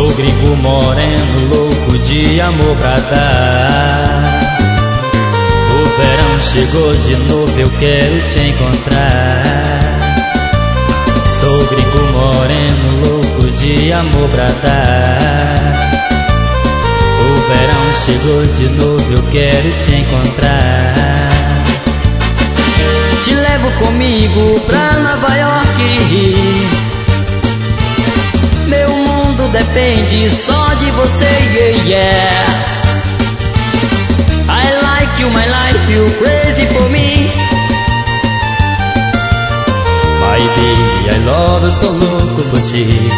Sou gringo moreno, louco de amor pra dar. O verão chegou de novo, eu quero te encontrar. Sou gringo moreno, louco de amor pra dar. O verão chegou de novo, eu quero te encontrar. Te levo comigo pra Nova York. Meu mundo depende só de você, yeah, yes. I like you, my life, you crazy for me. My baby, I love you, sou louco por ti.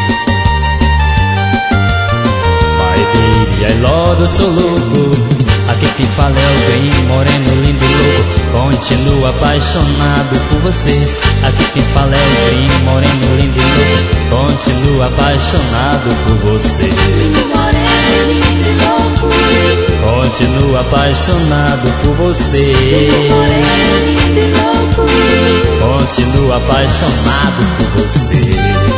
My baby, I love you, sou louco. Aqui que fala é o gringo moreno, lindo e louco. Continuo apaixonado por você. Aqui que fala é o gringo moreno, lindo e louco. Continuo apaixonado por você. Gringo moreno, lindo e louco. Continuo apaixonado por você. Gringo moreno, lindo e louco. Continuo apaixonado por você.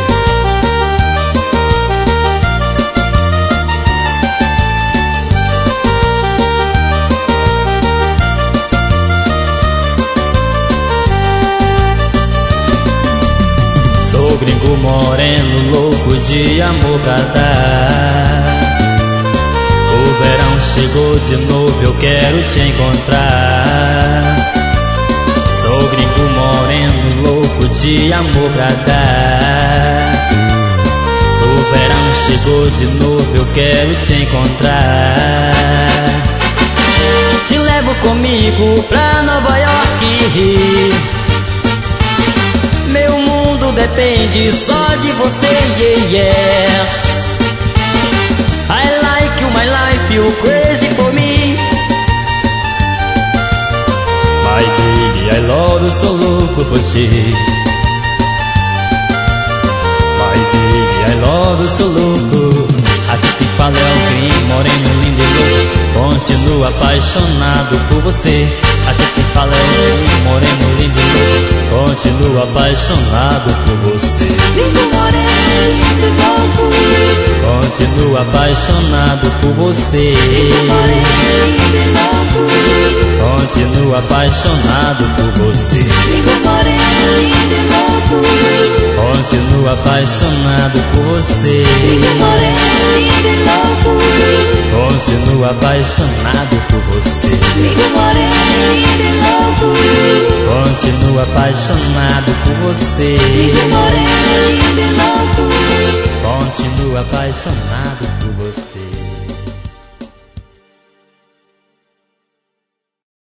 Sou gringo moreno, louco de amor pra dar. O verão chegou de novo, eu quero te encontrar. Sou gringo moreno, louco de amor pra dar. O verão chegou de novo, eu quero te encontrar. Te levo comigo pra Nova York. Meu mundo depende só de você, yeah, yes. I like you, my life, you crazy for me. My baby, I love you, sou louco por ti. My baby, I love you, sou louco. Aqui que fala é o gringo moreno, lindo e louco. Continuo apaixonado por você. Aqui que fala é o gringo moreno, lindo e louco. Continuo apaixonado por você. Gringo moreno, lindo e louco. Continuo apaixonado por você. Gringo moreno, lindo e louco. Continuo apaixonado por você. Gringo moreno, lindo e louco. Continuo apaixonado por você. Gringo moreno, lindo e louco. Continuo apaixonado por você. Gringo moreno, lindo e louco. Continuo apaixonado por você. Gringo moreno, lindo e louco. Continuo apaixonado por você.